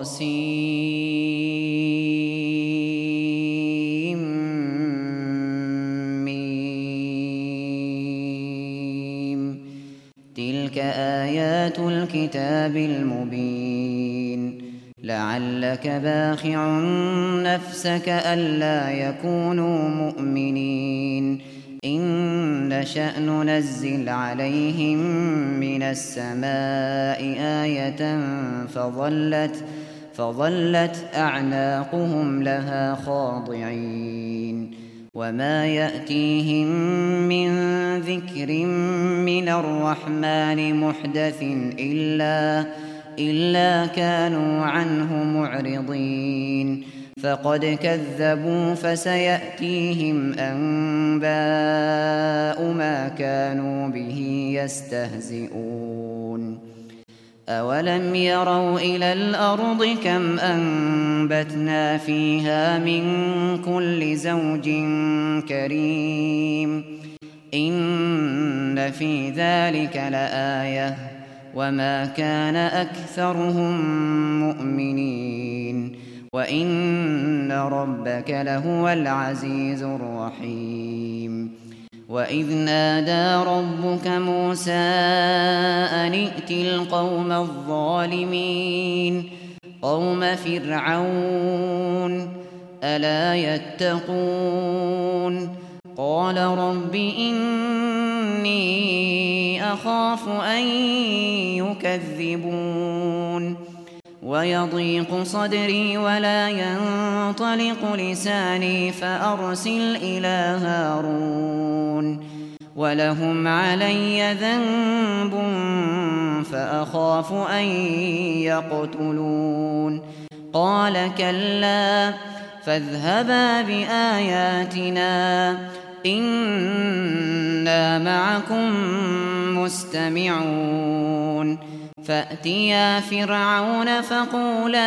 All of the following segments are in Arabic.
تلك آيات الكتاب المبين لعلك باخع نفسك ألا يكونوا مؤمنين إن نشأ ننزل عليهم من السماء آية فظلت أعناقهم لها خاضعين وما يأتيهم من ذكر من الرحمن محدث إلا كانوا عنه معرضين فقد كذبوا فسيأتيهم أنباء ما كانوا به يستهزئون أولم يروا إلى الأرض كم أنبتنا فيها من كل زوج كريم إن في ذلك لآية وما كان أكثرهم مؤمنين وإن ربك لهو العزيز الرحيم وإذ نادى ربك موسى أن ائت القوم الظالمين قوم فرعون ألا يتقون قال رب إني أخاف أن يكذبون ويضيق صدري ولا ينطلق لساني فأرسل إلى هارون ولهم علي ذنب فأخاف أن يقتلون قال كلا فاذهبا بآياتنا إنا معكم مستمعون فأتيا فرعون فقولا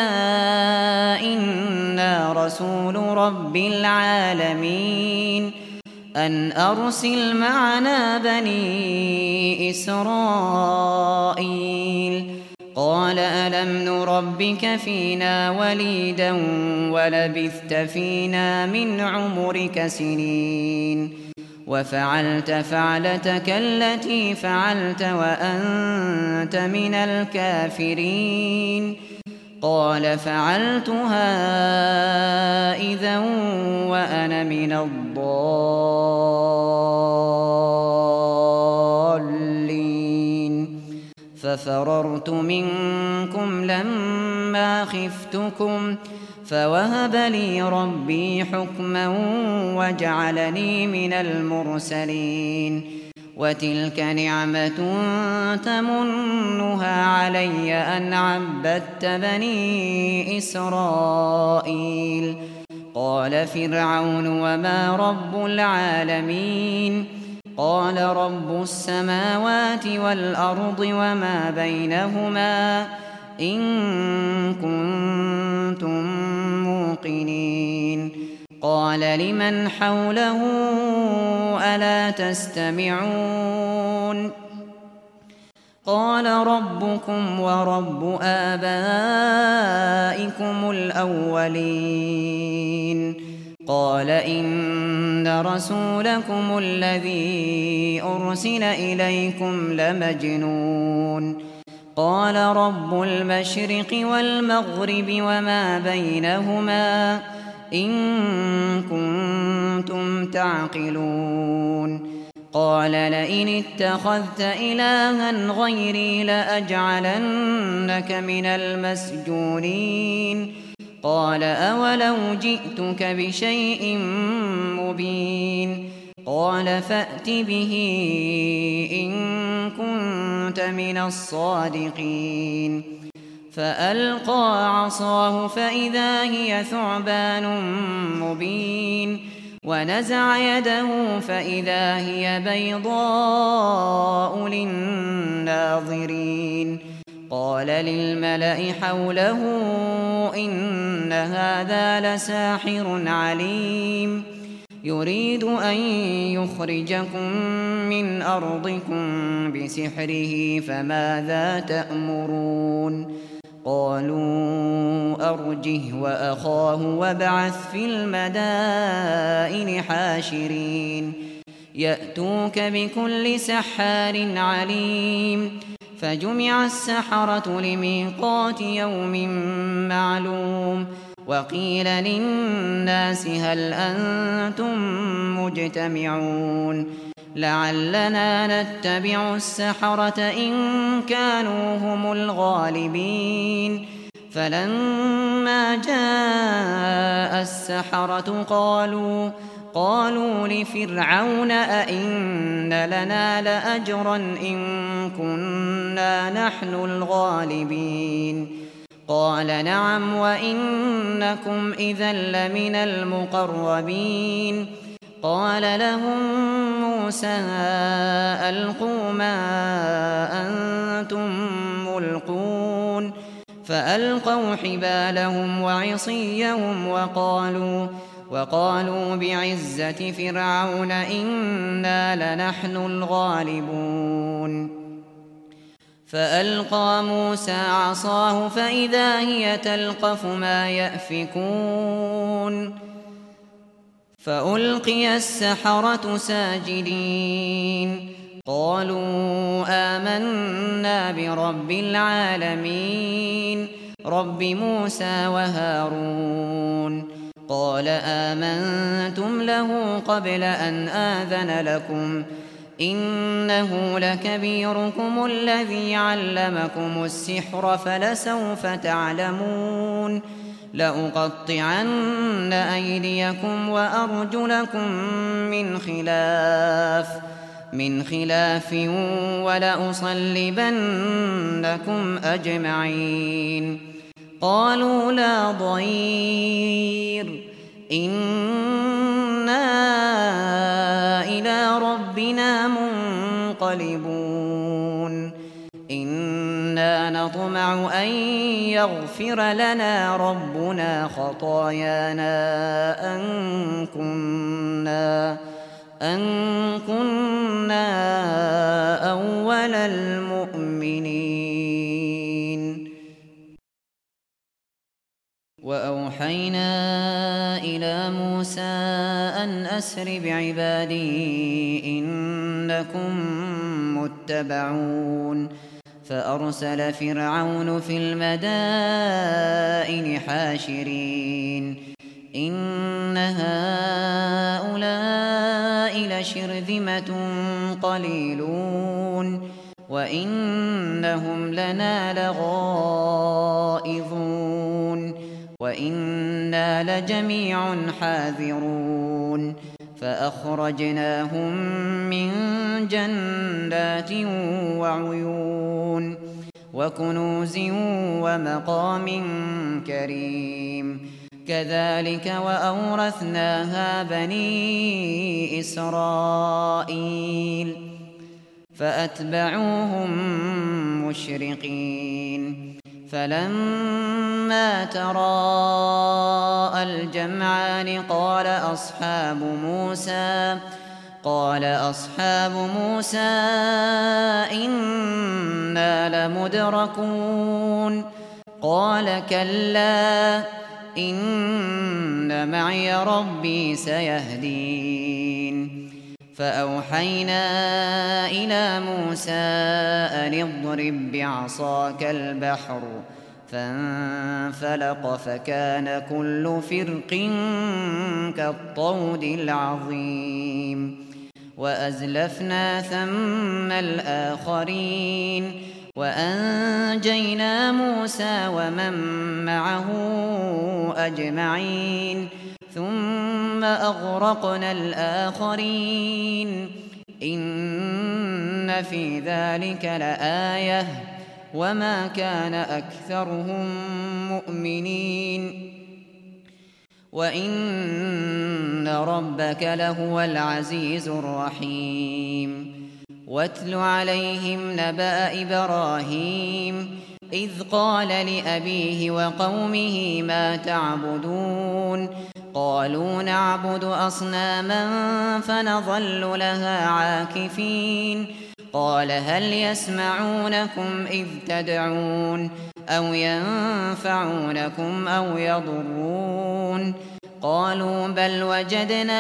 إنا رسول رب العالمين أن أرسل معنا بني إسرائيل قال ألم نربك فينا وليدا ولبثت فينا من عمرك سنين وفعلت فعلتك التي فعلت وأنت من الكافرين قال فعلتها إذا وأنا من الضالين ففررت منكم لما خفتكم فوهب لي ربي حكما وجعلني من المرسلين وتلك نعمة تمنها علي أن عبدت بني إسرائيل قال فرعون وما رب العالمين قال رب السماوات والأرض وما بينهما إن كنتم موقنين قال لمن حوله ألا تستمعون قال ربكم ورب آبائكم الأولين قال إن رسولكم الذي أرسل إليكم لمجنون قال رب المشرق والمغرب وما بينهما إن كنتم تعقلون قال لئن اتخذت إلها غيري لأجعلنك من المسجونين قال أولو جئتك بشيء مبين قال فأت به إن كنت من الصادقين فألقى عصاه فإذا هي ثعبان مبين ونزع يده فإذا هي بيضاء للناظرين قال للملأ حوله إن هذا لساحر عليم يريد أن يخرجكم من أرضكم بسحره فماذا تأمرون قالوا أرجه وأخاه وابعث في المدائن حاشرين يأتوك بكل سحار عليم فجمع السحرة لميقات يوم معلوم وقيل للناس هل أنتم مجتمعون لعلنا نتبع السحرة إن كانوا هم الغالبين فلما جاء السحرة قالوا لفرعون أئن لنا لأجرا إن كنا نحن الغالبين قال نعم وإنكم إذا لمن المقربين قال لهم موسى ألقوا ما أنتم ملقون فألقوا حبالهم وعصيهم وقالوا بعزة فرعون إنا لنحن الغالبون فألقى موسى عصاه فإذا هي تلقف ما يأفكون فألقي السحرة ساجدين قالوا آمنا برب العالمين رب موسى وهارون قال آمنتم له قبل أن آذن لكم إنه لكبيركم الذي علمكم السحر فلسوف تعلمون لأقطعن أيديكم وأرجلكم من خلاف ولأصلبنكم أجمعين قالوا لا ضير إنا إلى ربنا منقلبون إنا نطمع أن يغفر لنا ربنا خطايانا أن كنا أول المؤمنين وأوحينا إلى موسى أن أسر بعبادي إنكم متبعون فأرسل فرعون في المدائن حاشرين إن هؤلاء لشرذمة قليلون وإنهم لنا لغائظون وإنا لجميع حاذرون فأخرجناهم من جنات وعيون وكنوز ومقام كريم كذلك وأورثناها بني إسرائيل فأتبعوهم مشرقين فلما تراءى الجمعان قال أصحاب موسى إنا لمدركون قال كلا إن معي ربي سيهدين فأوحينا إلى موسى أن اضرب بعصاك البحر فانفلق فكان كل فرق كالطود العظيم وأزلفنا ثم الآخرين وأنجينا موسى ومن معه أجمعين ثم أغرقنا الآخرين إن في ذلك لآية وما كان أكثرهم مؤمنين وإن ربك لهو العزيز الرحيم واتل عليهم نبأ إبراهيم إذ قال لأبيه وقومه ما تعبدون قالوا نعبد أصناما فنظل لها عاكفين قال هل يسمعونكم إذ تدعون أو ينفعونكم أو يضرون قالوا بل وجدنا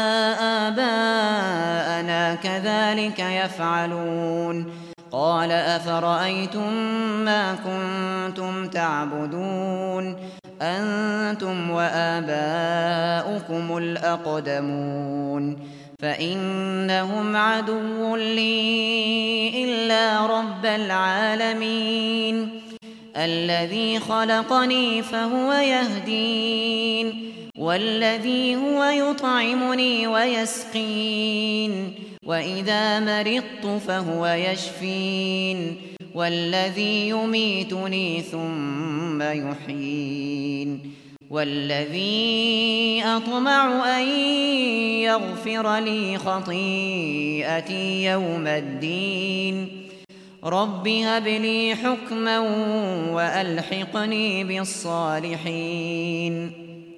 آباءنا كذلك يفعلون قال أفرأيتم ما كنتم تعبدون أنتم وآباؤكم الأقدمون فإنهم عدو لي إلا رب العالمين الذي خلقني فهو يهدين والذي هو يطعمني ويسقين وإذا مرضت فهو يشفين والذي يميتني ثم يحيين والذي أطمع أن يغفر لي خطيئتي يوم الدين رب هب لي حكما وألحقني بالصالحين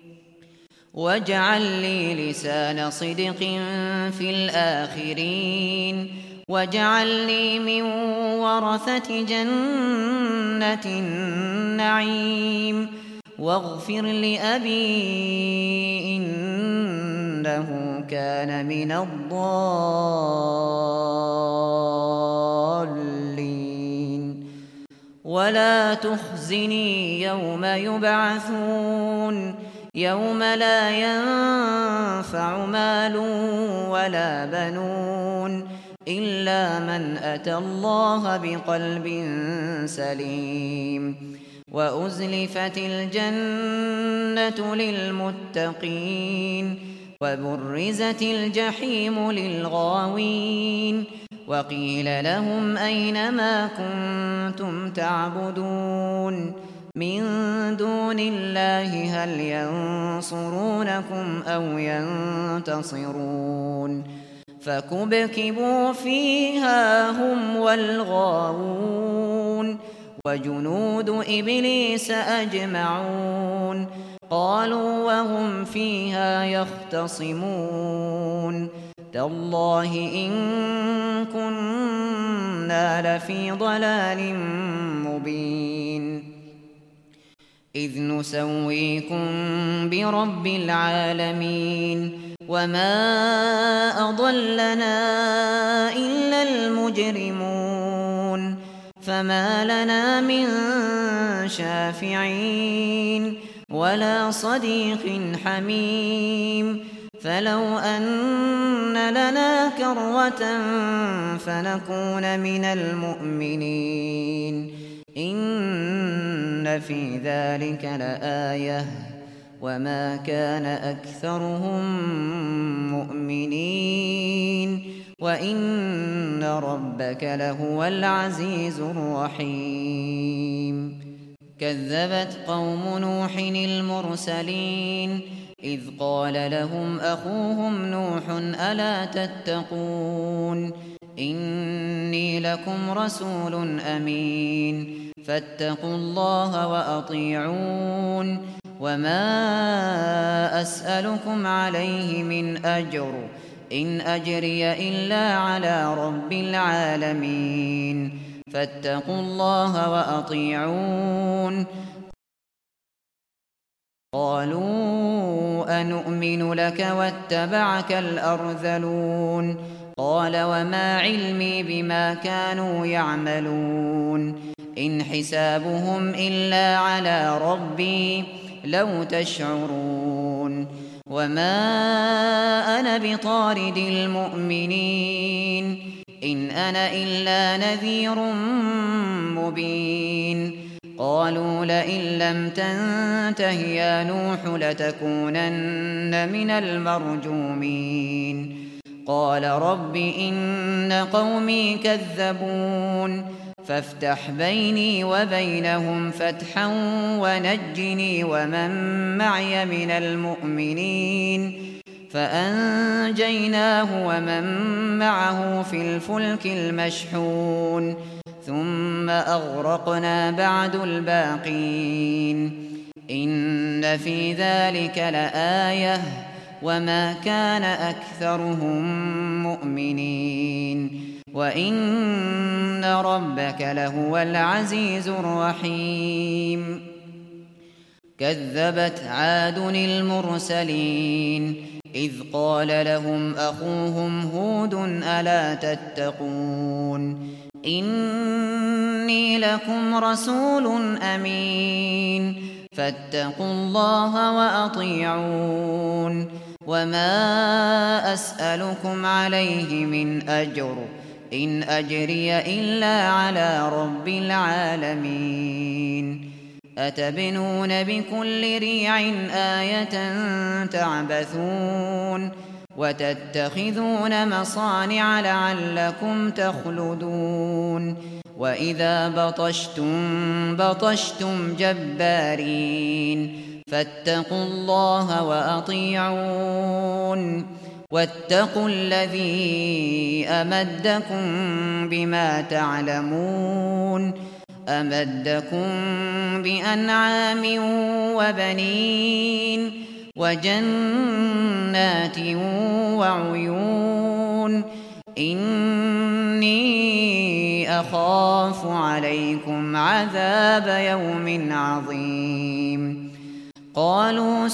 واجعل لي لسان صدق في الآخرين واجعلني من ورثة جنة النعيم واغفر لأبي إنه كان من الضالين ولا تخزني يوم يبعثون يوم لا ينفع مال ولا بنون إلا من أتى الله بقلب سليم وأزلفت الجنة للمتقين وبرزت الجحيم للغاوين وقيل لهم أين ما كنتم تعبدون من دون الله هل ينصرونكم أو ينتصرون فكبكبوا فيها هم والغاوون وجنود إبليس أجمعون قالوا وهم فيها يختصمون تالله إن كنا لفي ضلال مبين إذ نسويكم برب العالمين وما أضلنا إلا المجرمون فما لنا من شافعين ولا صديق حميم فلو أن لنا كرة فنكون من المؤمنين إن في ذلك لآية وما كان أكثرهم مؤمنين وإن ربك لهو العزيز الرحيم كذبت قوم نوح المرسلين إذ قال لهم أخوهم نوح ألا تتقون إني لكم رسول أمين فاتقوا الله وأطيعون وما أسألكم عليه من أجر إن أجري إلا على رب العالمين فاتقوا الله وأطيعون قالوا أنؤمن لك واتبعك الأرذلون قال وما علمي بما كانوا يعملون إن حسابهم إلا على ربي لو تشعرون وما أنا بطارد المؤمنين إن أنا إلا نذير مبين قالوا لئن لم تنته يا نوح لتكونن من المرجومين قال رب إن قومي كذبون فافتح بيني وبينهم فتحا ونجني ومن معي من المؤمنين فأنجيناه ومن معه في الفلك المشحون ثم أغرقنا بعد الباقين إن في ذلك لآية وما كان أكثرهم مؤمنين وإن ربك لهو العزيز الرحيم. كذبت عاد المرسلين إذ قال لهم أخوهم هود ألا تتقون إني لكم رسول أمين فاتقوا الله وأطيعون وما أسألكم عليه من أجر إن أجري إلا على رب العالمين. أتبنون بكل ريع آية تعبثون وتتخذون مصانع لعلكم تخلدون وإذا بطشتم جبارين فاتقوا الله وأطيعون واتقوا الذي أمدكم بما تعلمون أمدكم بأنعام وبنين وجنات وعيون إني أخاف عليكم عذاب يوم عظيم. قالوا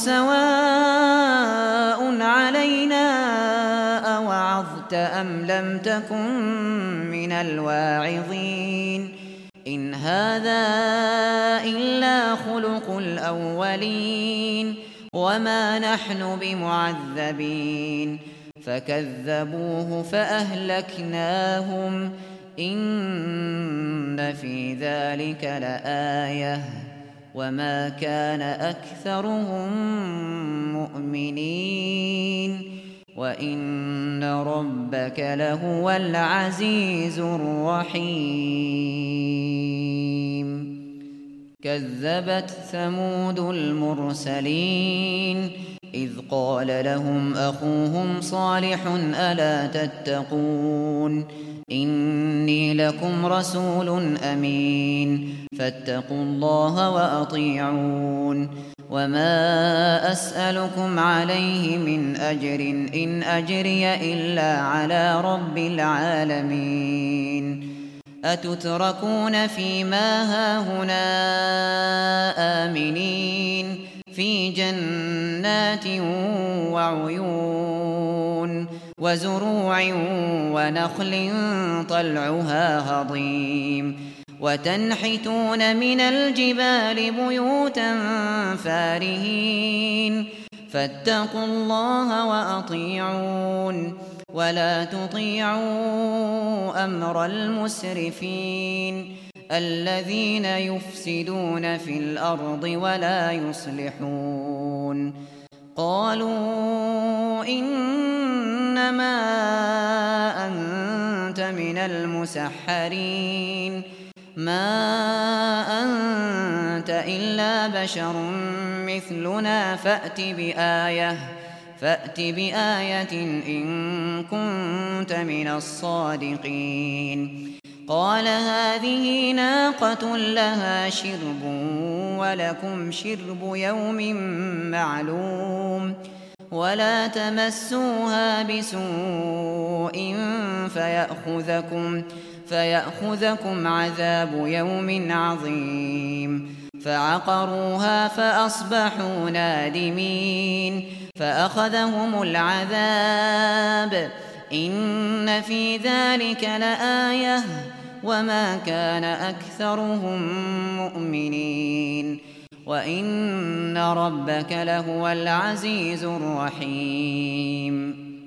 سواء علينا أوعظت أم لم تكن من الواعظين إن هذا إلا خلق الأولين وما نحن بمعذبين. فكذبوه فأهلكناهم إن في ذلك لآية وما كان أكثرهم مؤمنين وإن ربك لهو العزيز الرحيم. كذبت ثمود المرسلين إذ قال لهم أخوهم صالح ألا تتقون إني لكم رسول أمين فاتقوا الله وأطيعون وما أسألكم عليه من أجر إن أجري إلا على رب العالمين. أتتركون فيما هاهنا آمنين في جنات وعيون وزروع ونخل طلعها هضيم وتنحتون من الجبال بيوتا فارهين فاتقوا الله وأطيعون ولا تطيعوا أمر المسرفين الذين يفسدون في الأرض ولا يصلحون. قالوا إنما أنت من المسحرين ما أنت إلا بشر مثلنا فأت بآية إن كنت من الصادقين. قال هذه ناقة لها شرب ولكم شرب يوم معلوم ولا تمسوها بسوء فيأخذكم عذاب يوم عظيم. فعقروها فأصبحوا نادمين فأخذهم العذاب إن في ذلك لآية وما كان أكثرهم مؤمنين وإن ربك لهو العزيز الرحيم.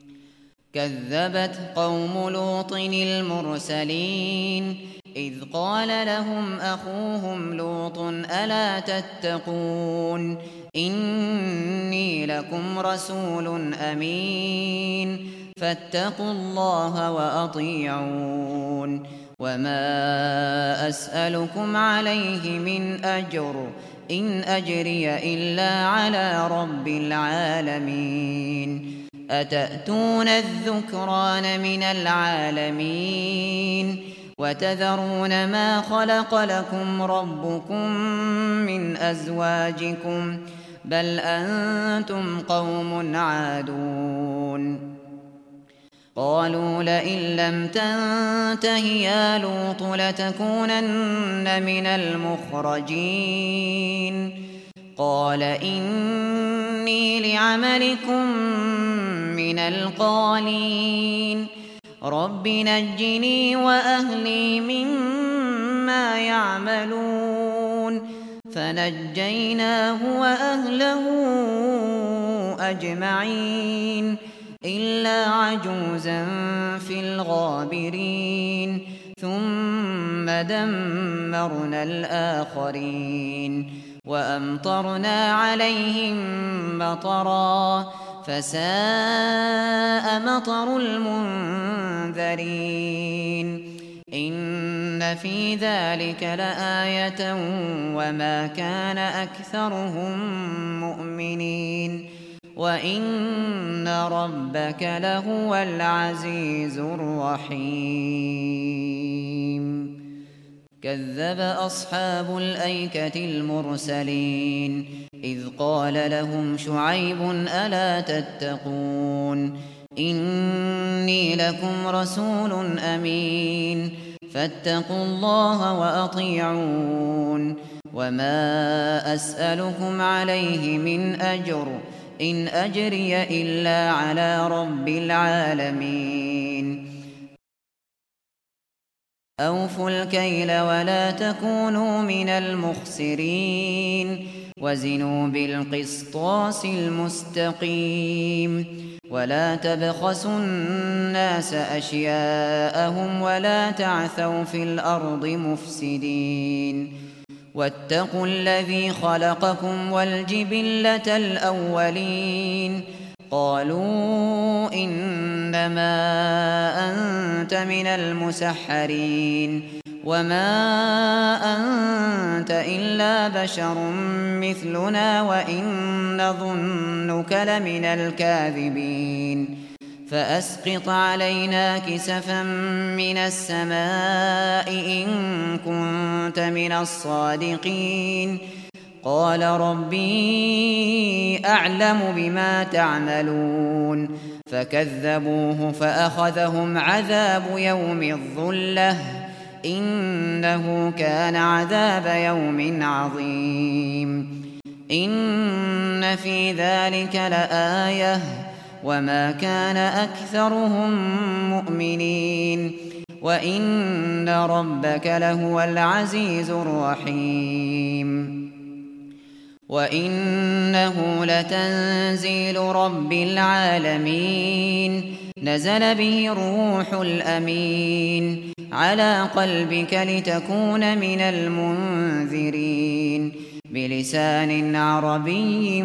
كذبت قوم لوط المرسلين إذ قال لهم أخوهم لوط ألا تتقون إني لكم رسول أمين فاتقوا الله وأطيعون وما أسألكم عليه من أجر إن أجري إلا على رب العالمين. أتأتون الذكران من العالمين وتذرون ما خلق لكم ربكم من أزواجكم بل أنتم قوم عادون. قالوا لئن لم تنته يا لوط لتكونن من المخرجين قال إني لعملكم من القالين رب نجني وأهلي مما يعملون فنجيناه وأهله أجمعين إلا عجوزا في الغابرين ثم دمرنا الآخرين وأمطرنا عليهم مطرا فساء مطر المنذرين إن في ذلك لآية وما كان أكثرهم مؤمنين وإن ربك لهو العزيز الرحيم كذب أصحاب الأيكة المرسلين إذ قال لهم شعيب ألا تتقون إني لكم رسول أمين فاتقوا الله وأطيعون وما أسألكم عليه من أجر إن أجري إلا على رب العالمين أوفوا الكيل ولا تكونوا من المخسرين وزنوا بالقسطاس المستقيم ولا تبخسوا الناس أشياءهم ولا تعثوا في الأرض مفسدين واتقوا الذي خلقكم والجبلة الأولين قالوا إنما أنت من المسحرين وما أنت إلا بشر مثلنا وإن نظنك لمن الكاذبين فأسقط علينا كسفا من السماء إن كنت من الصادقين قال ربي أعلم بما تعملون فكذبوه فأخذهم عذاب يوم الظلة إنه كان عذاب يوم عظيم إن في ذلك لآية وما كان أكثرهم مؤمنين وإن ربك لهو العزيز الرحيم وإنه لتنزيل رب العالمين نزل به الروح الأمين على قلبك لتكون من المنذرين بلسان عربي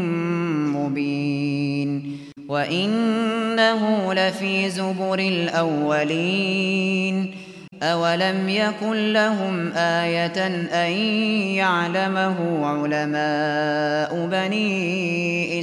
مبين وإنه لفي زبر الأولين أولم يكن لهم آية أن يعلمه علماء بني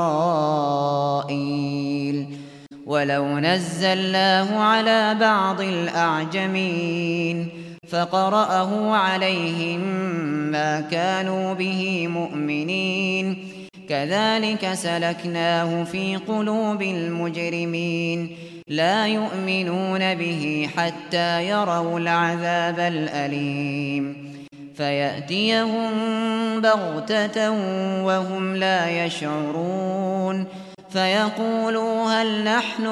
إسرائيل ولو نزلناه على بعض الأعجمين فقرأه عليهم ما كانوا به مؤمنين كذلك سلكناه في قلوب المجرمين لا يؤمنون به حتى يروا العذاب الأليم فيأتيهم بغتة وهم لا يشعرون فيقولوا هل نحن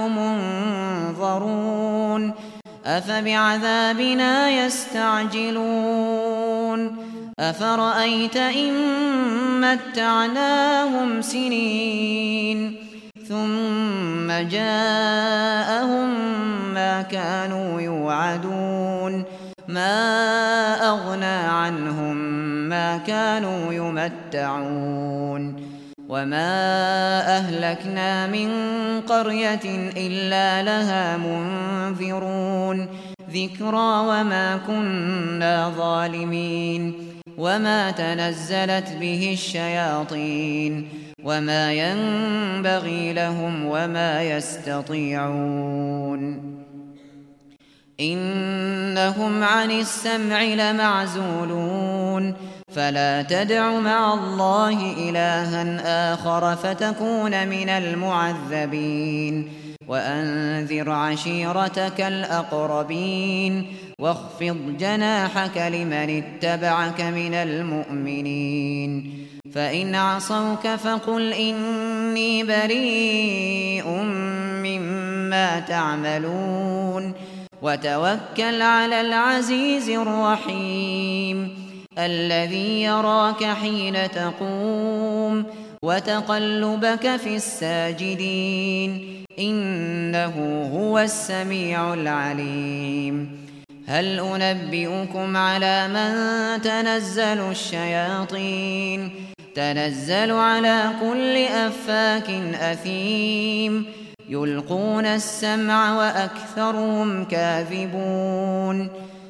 منظرون أفبعذابنا يستعجلون أفرأيت إن متعناهم سنين ثم جاءهم ما كانوا يوعدون ما أغنى عنهم ما كانوا يمتعون وما أهلكنا من قرية إلا لها منذرون ذكرى وما كنا ظالمين وما تنزلت به الشياطين وما ينبغي لهم وما يستطيعون إنهم عن السمع لمعزولون فلا تدع مع الله إلها آخر فتكون من المعذبين وأنذر عشيرتك الأقربين واخفض جناحك لمن اتبعك من المؤمنين فإن عصوك فقل إني بريء مما تعملون وتوكل على العزيز الرحيم الذي يراك حين تقوم وتقلبك في الساجدين إنه هو السميع العليم هل أنبئكم على من تنزل الشياطين تنزل على كل أفاك أثيم يلقون السمع وأكثرهم كاذبون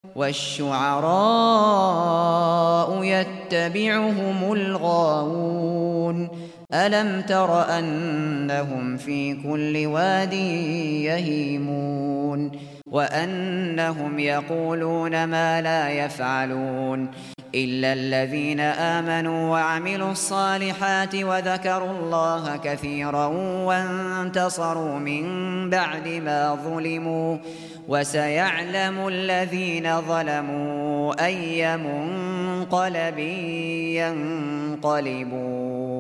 والشعراء يتبعهم الغاوون ألم تر أنهم في كل واد يهيمون وأنهم يقولون ما لا يفعلون إلا الذين آمنوا وعملوا الصالحات وذكروا الله كثيرا وانتصروا من بعد ما ظلموا وسيعلم الذين ظلموا أي منقلب ينقلبون